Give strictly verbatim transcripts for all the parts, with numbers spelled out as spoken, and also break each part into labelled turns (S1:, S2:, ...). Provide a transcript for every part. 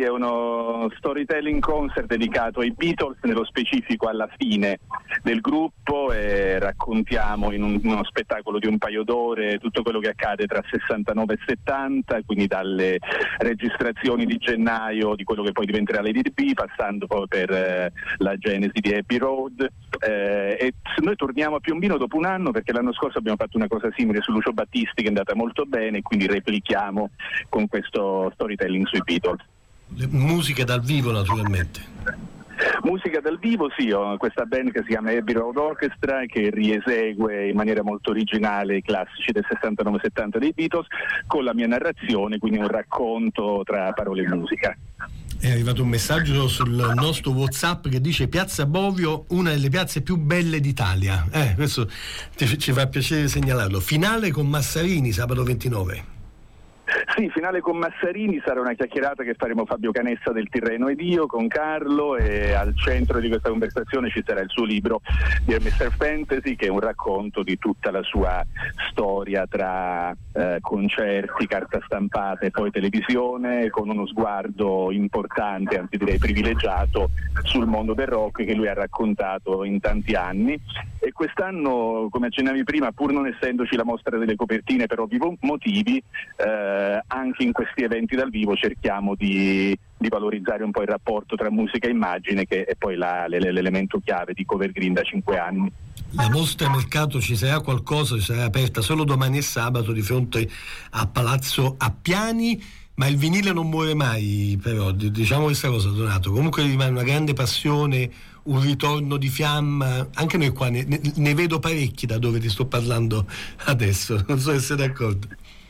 S1: è uno storytelling concert dedicato ai Beatles, nello specifico alla fine del gruppo, e raccontiamo in, un, in uno spettacolo di un paio d'ore tutto quello che accade tra sessantanove e settanta, quindi dalle registrazioni di gennaio di quello che poi diventerà Lady B, passando poi per eh, la genesi di Abbey Road, eh, e noi torniamo a Piombino dopo un anno perché l'anno scorso abbiamo fatto una cosa simile su Lucio Battisti che è andata molto bene, quindi replichiamo con questo storytelling sui Beatles.
S2: Le musiche dal vivo naturalmente.
S1: Musica dal vivo, sì, ho questa band che si chiama Abbey Road Orchestra che riesegue in maniera molto originale i classici del sessantanove settanta dei Beatles con la mia narrazione, quindi un racconto tra parole e musica.
S2: È arrivato un messaggio sul nostro WhatsApp che dice: Piazza Bovio, una delle piazze più belle d'Italia. Eh, questo ci, ci fa piacere segnalarlo. Finale con Massarini sabato ventinove.
S1: Sì, finale con Massarini, sarà una chiacchierata che faremo Fabio Canessa del Tirreno ed io con Carlo, e al centro di questa conversazione ci sarà il suo libro Dear mister Fantasy, che è un racconto di tutta la sua storia tra eh, concerti, carta stampata e poi televisione, con uno sguardo importante, anzi direi privilegiato, sul mondo del rock che lui ha raccontato in tanti anni. E quest'anno, come accennavi prima, pur non essendoci la mostra delle copertine per ovvi motivi, eh, anche in questi eventi dal vivo cerchiamo di, di valorizzare un po' il rapporto tra musica e immagine, che è poi la, l'elemento chiave di Cover Green da cinque anni.
S2: La mostra mercato ci sarà qualcosa, ci sarà aperta solo domani e sabato di fronte a Palazzo Appiani, ma il vinile non muore mai, però diciamo questa cosa, Donato, comunque rimane una grande passione, un ritorno di fiamma. Anche noi qua ne, ne vedo parecchi da dove ti sto parlando adesso, non so se sei d'accordo.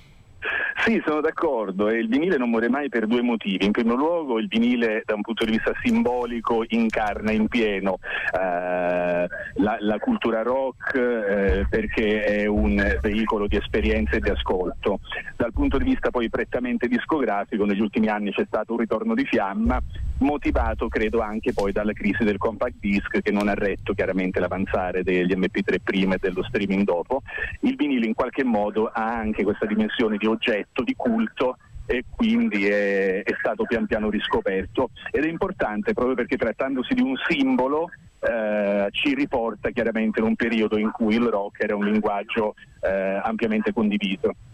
S1: Sì, sono d'accordo, e il vinile non muore mai per due motivi. In primo luogo, il vinile da un punto di vista simbolico incarna in pieno eh, la, la cultura rock, eh, perché è un veicolo di esperienza e di ascolto. Dal punto di vista poi prettamente discografico, negli ultimi anni c'è stato un ritorno di fiamma, motivato credo anche poi dalla crisi del compact disc, che non ha retto chiaramente l'avanzare degli emme pi tre prima e dello streaming dopo. Il vinile in qualche modo ha anche questa dimensione di oggetto, di culto, e quindi è, è stato pian piano riscoperto, ed è importante proprio perché, trattandosi di un simbolo, eh, ci riporta chiaramente in un periodo in cui il rock era un linguaggio eh, ampiamente condiviso.